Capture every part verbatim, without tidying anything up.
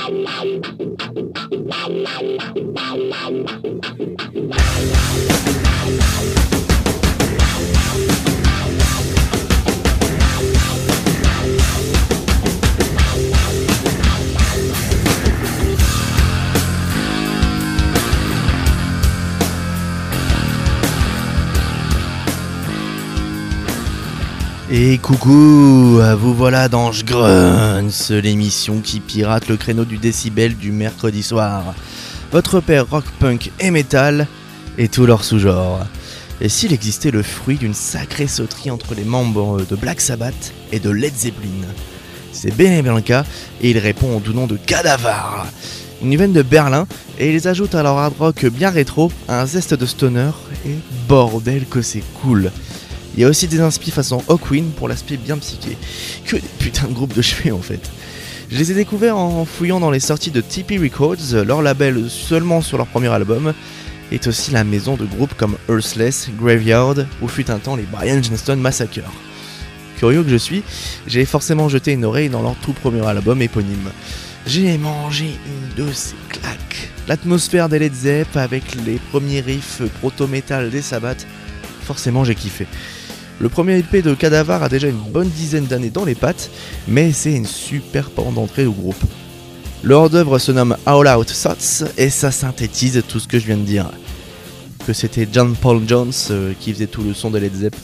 Et coucou, vous voilà dans J'Grunts, l'émission qui pirate le créneau du décibel du mercredi soir. Votre père rock, punk et metal, et tous leurs sous-genres. Et s'il existait le fruit d'une sacrée sauterie entre les membres de Black Sabbath et de Led Zeppelin? C'est bel et bien le cas, et il répond au doux nom de Cadavar. Ils viennent de Berlin, et ils ajoutent à leur hard rock bien rétro un zeste de stoner, et bordel que c'est cool. Il y a aussi des inspi façon Hawkwind pour l'aspect bien psyché. Que des putains de groupes de cheveux en fait. Je les ai découverts en fouillant dans les sorties de T P Records, leur label seulement sur leur premier album, est aussi la maison de groupes comme Earthless, Graveyard, ou fut un temps les Brian Johnston Massacre. Curieux que je suis, j'ai forcément jeté une oreille dans leur tout premier album éponyme. J'ai mangé une de ces claques. L'atmosphère des Led Zepp avec les premiers riffs proto-metal des Sabbath, forcément j'ai kiffé. Le premier L P de Cadavar a déjà une bonne dizaine d'années dans les pattes, mais c'est une super porte d'entrée au groupe. Leur hors-d'œuvre se nomme All Out Thoughts et ça synthétise tout ce que je viens de dire. Que c'était John Paul Jones euh, qui faisait tout le son de Led Zepp.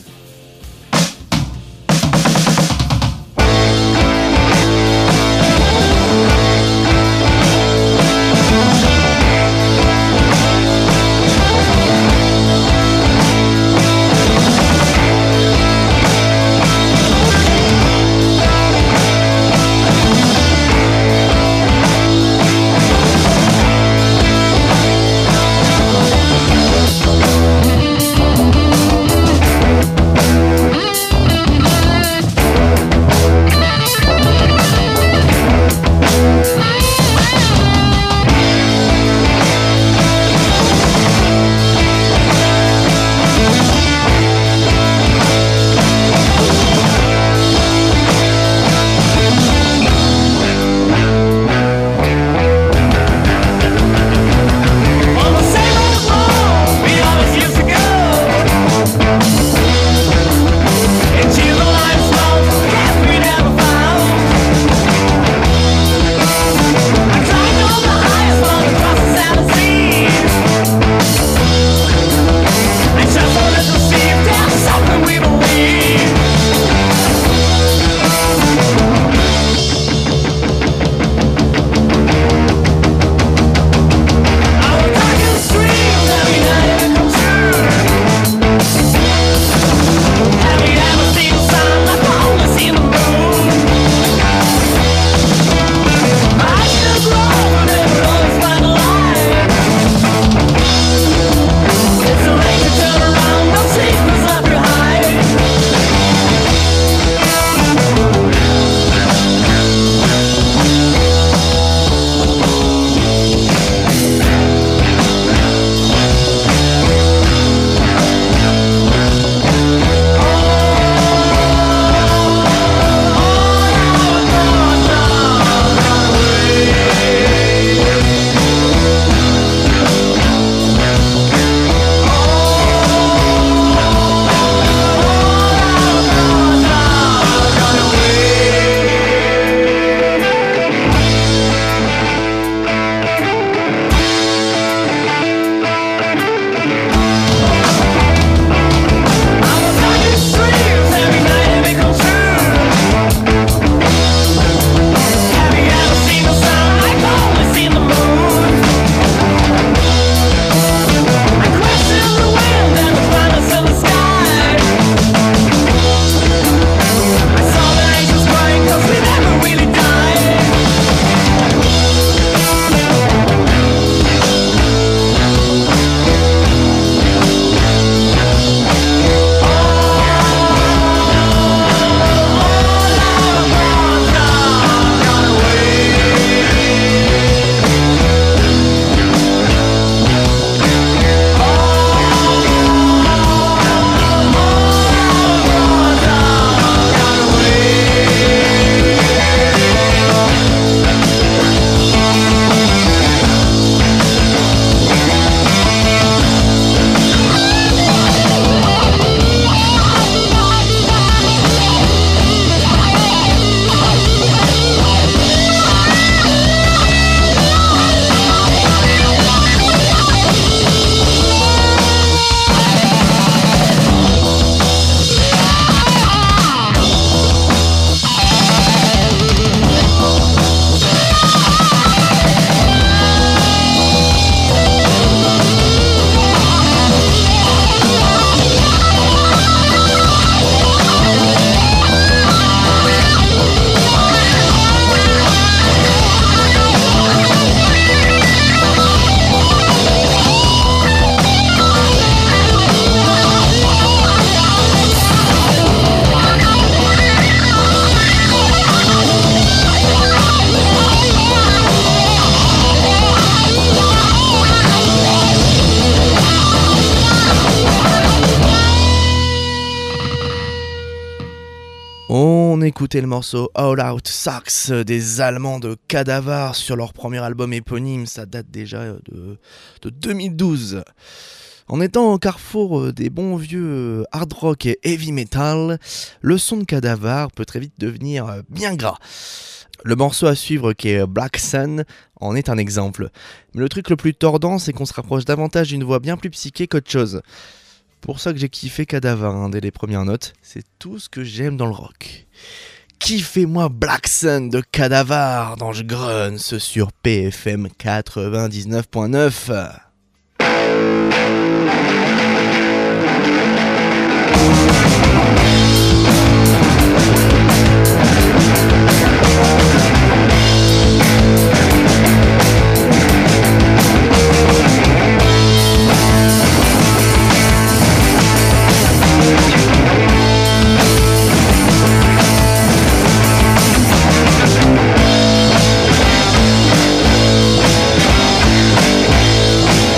écoutait le morceau All Out Sucks des Allemands de Cadavar sur leur premier album éponyme, ça date déjà de, de deux mille douze. En étant au carrefour des bons vieux hard rock et heavy metal, le son de Cadavar peut très vite devenir bien gras. Le morceau à suivre qui est Black Sun en est un exemple. Mais le truc le plus tordant, c'est qu'on se rapproche davantage d'une voix bien plus psyché qu'autre chose. Pour ça que j'ai kiffé Cadavar hein, dès les premières notes, c'est tout ce que j'aime dans le rock. Kiffez-moi Black Sun de Cadavar dans Je Grunts sur P F M quatre-vingt-dix-neuf point neuf. We'll be right back.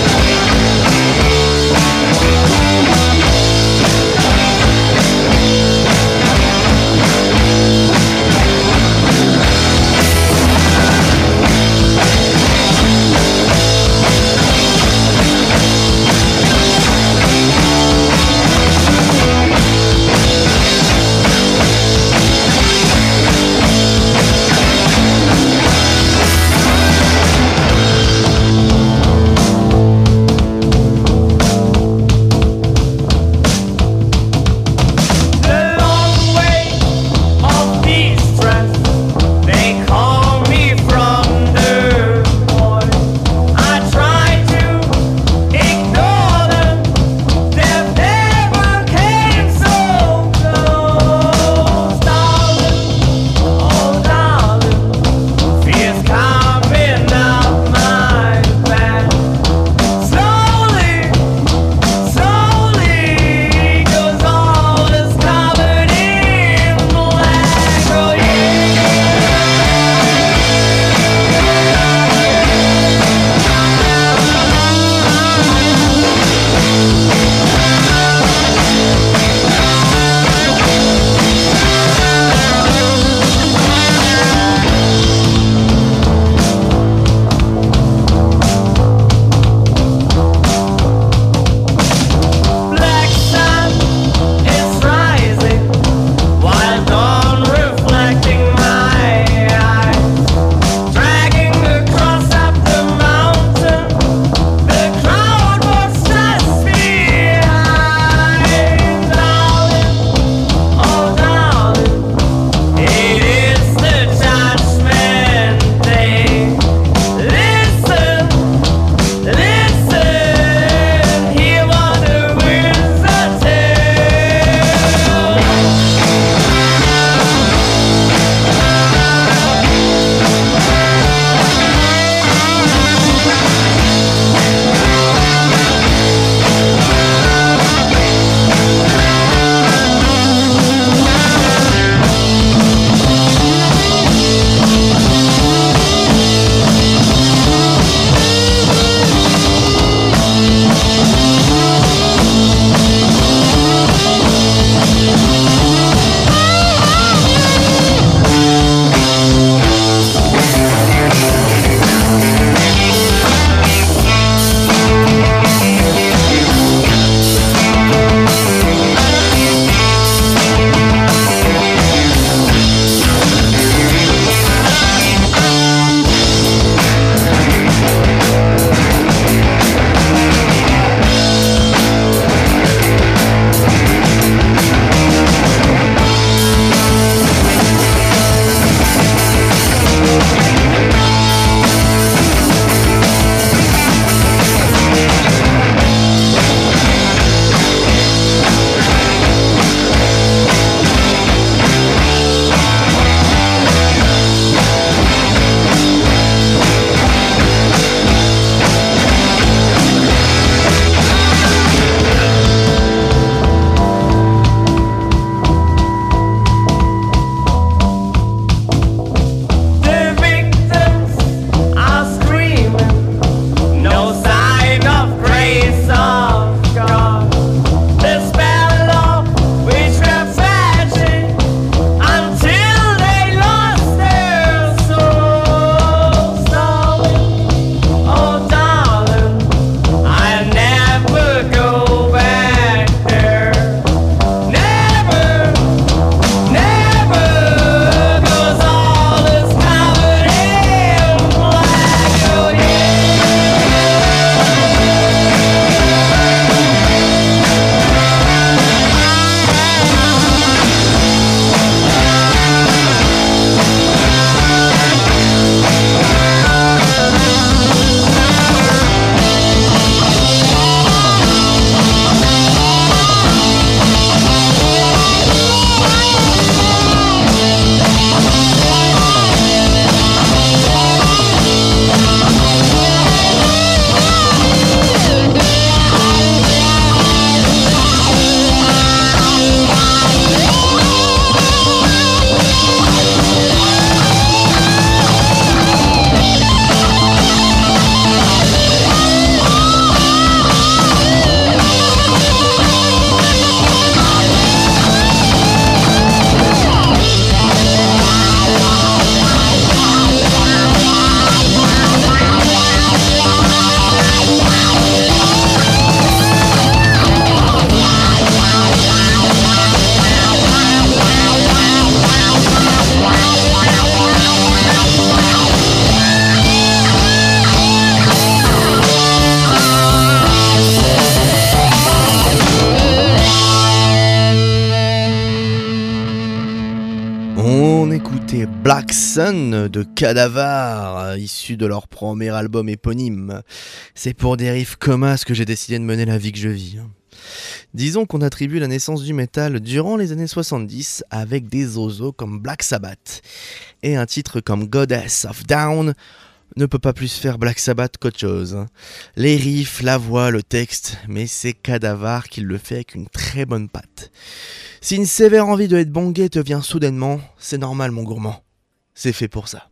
Sun de Cadavar, issu de leur premier album éponyme. C'est pour des riffs comas que j'ai décidé de mener la vie que je vis. Disons qu'on attribue la naissance du métal durant les années soixante-dix avec des oiseaux comme Black Sabbath. Et un titre comme Goddess of Down ne peut pas plus faire Black Sabbath qu'autre chose. Les riffs, la voix, le texte, mais c'est Cadavar qui le fait avec une très bonne patte. Si une sévère envie de headbanger te vient soudainement, c'est normal mon gourmand. C'est fait pour ça.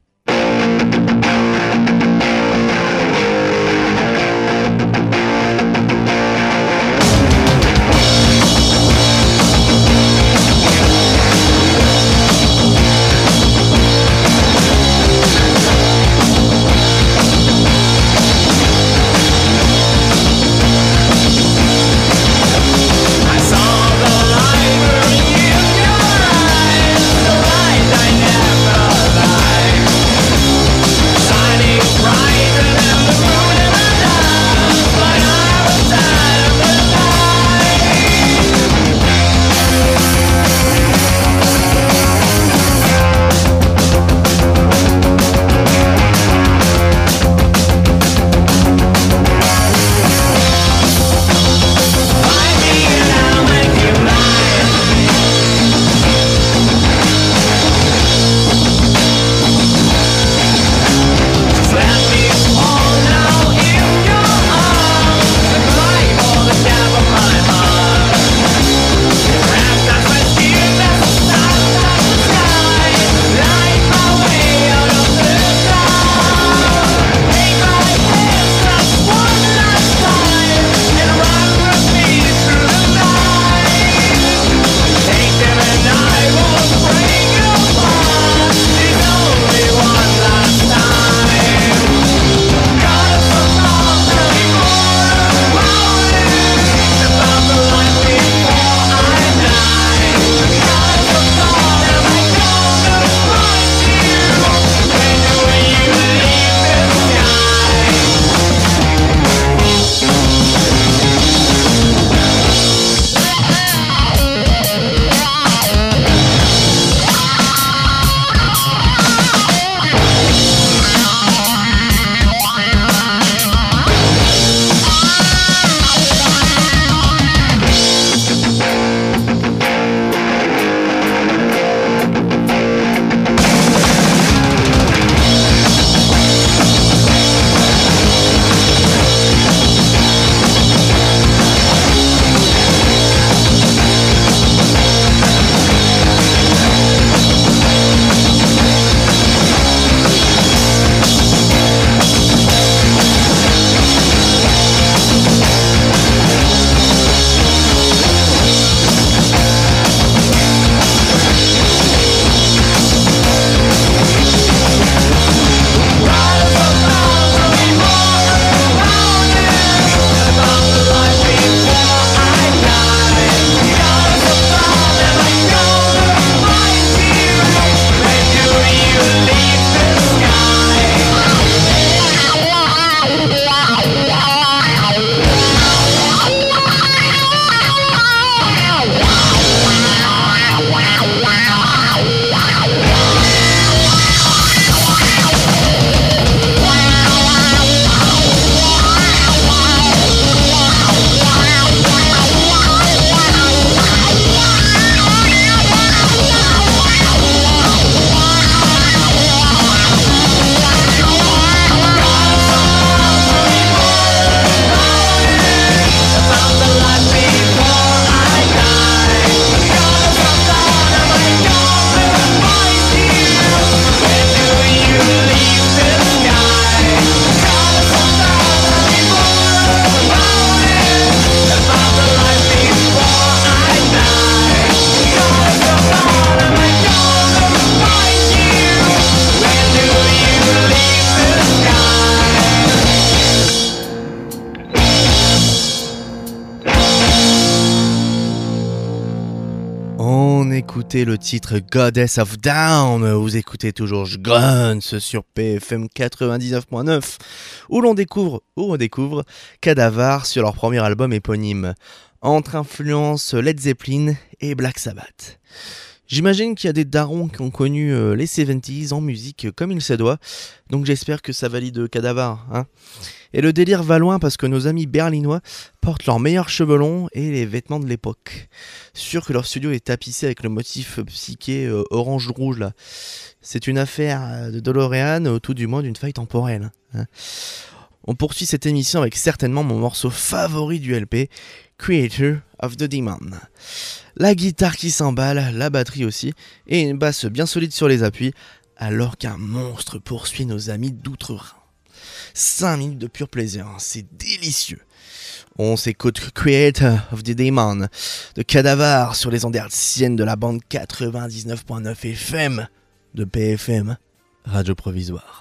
Écoutez le titre Goddess of Down, vous écoutez toujours Grunts sur P F M quatre-vingt-dix-neuf point neuf où l'on découvre, où on découvre Cadavar sur leur premier album éponyme, entre influences Led Zeppelin et Black Sabbath. J'imagine qu'il y a des darons qui ont connu euh, les soixante-dix en musique euh, comme il se doit, donc j'espère que ça valide Cadavar, hein. Et le délire va loin parce que nos amis berlinois portent leurs meilleurs cheveux longs et les vêtements de l'époque. Sûr que leur studio est tapissé avec le motif psyché euh, orange-rouge là. C'est une affaire de DeLorean, ou tout du moins d'une faille temporelle, hein. On poursuit cette émission avec certainement mon morceau favori du L P, Creator of the Demon. La guitare qui s'emballe, la batterie aussi, et une basse bien solide sur les appuis, alors qu'un monstre poursuit nos amis d'outre-Rhin. cinq minutes de pur plaisir, c'est délicieux. On s'écoute Creator of the Demon de Cadavar sur les ondes hertziennes de la bande quatre-vingt-dix-neuf point neuf F M de P F M, Radio Provisoire.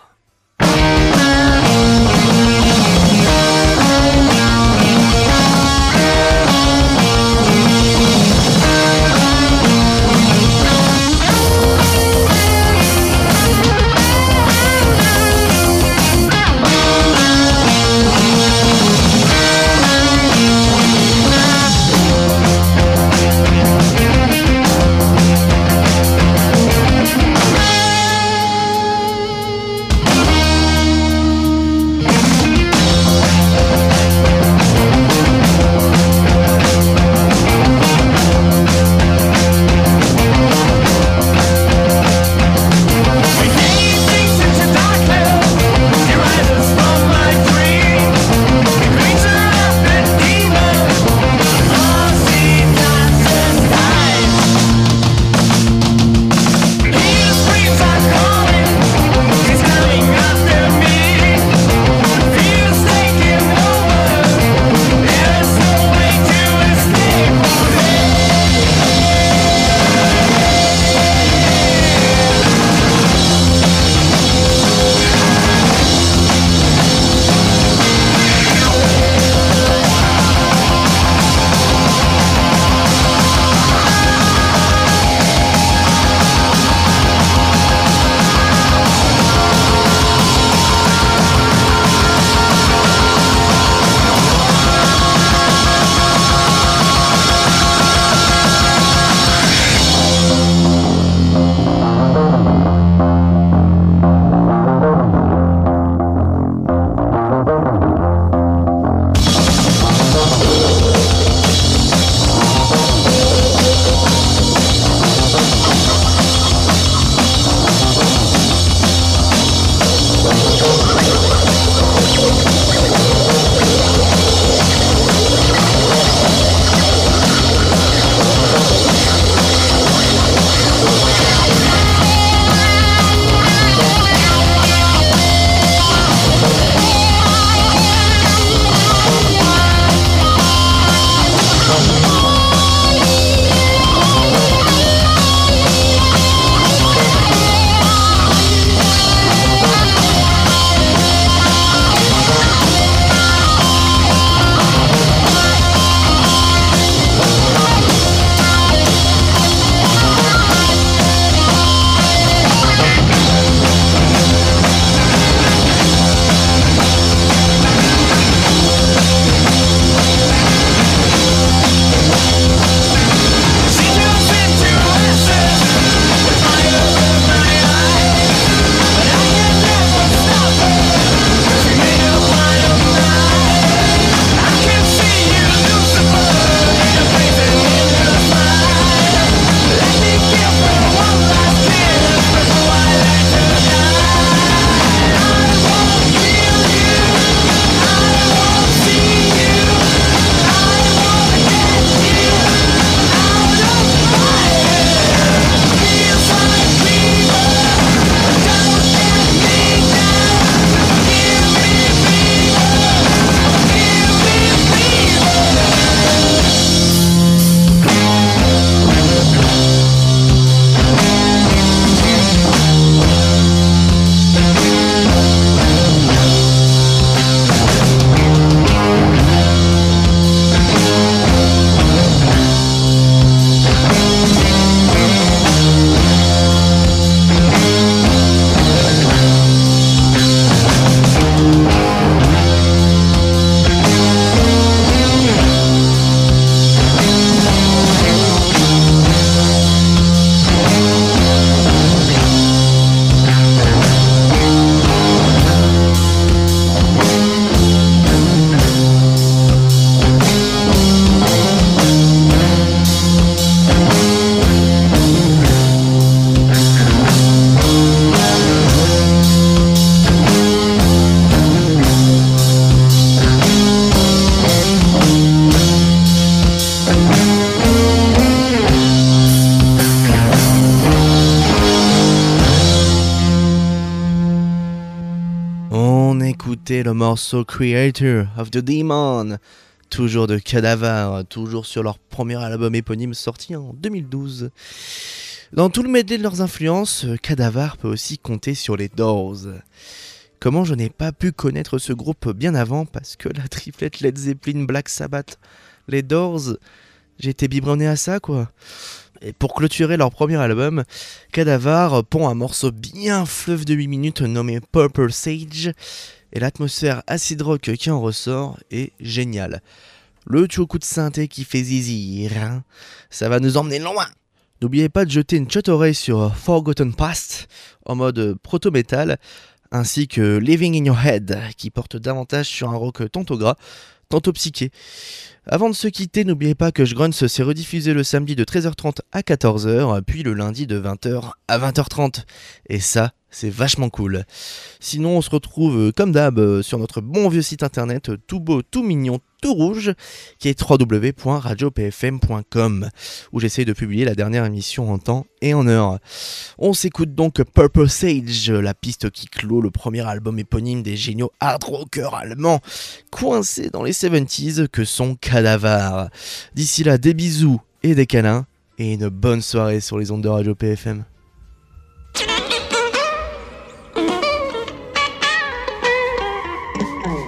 écouté le morceau Creator of the Demon, toujours de Cadavar, toujours sur leur premier album éponyme sorti en deux mille douze. Dans tout le medley de leurs influences, Cadavar peut aussi compter sur les Doors. Comment je n'ai pas pu connaître ce groupe bien avant, parce que la triplette Led Zeppelin, Black Sabbath, les Doors, j'étais biberonné à ça quoi. Et pour clôturer leur premier album, Cadavar pond un morceau bien fleuve de huit minutes nommé Purple Sage, et l'atmosphère acid rock qui en ressort est géniale. Le petit coup de synthé qui fait zizir, hein, ça va nous emmener loin. N'oubliez pas de jeter une shot oreille sur Forgotten Past en mode proto-metal, ainsi que Living in Your Head qui porte davantage sur un rock tantôt gras, tantôt psyché. Avant de se quitter, n'oubliez pas que Grunts s'est rediffusé le samedi de treize heures trente à quatorze heures, puis le lundi de vingt heures à vingt heures trente. Et ça, c'est vachement cool. Sinon, on se retrouve comme d'hab sur notre bon vieux site internet, tout beau, tout mignon, tout rouge, qui est w w w point radio p f m point com, où j'essaye de publier la dernière émission en temps et en heure. On s'écoute donc Purple Sage, la piste qui clôt le premier album éponyme des géniaux hard rockers allemands, coincés dans les soixante-dix que sont Cadavar. D'ici là, des bisous et des câlins, et une bonne soirée sur les ondes de Radio P F M. Mm-hmm.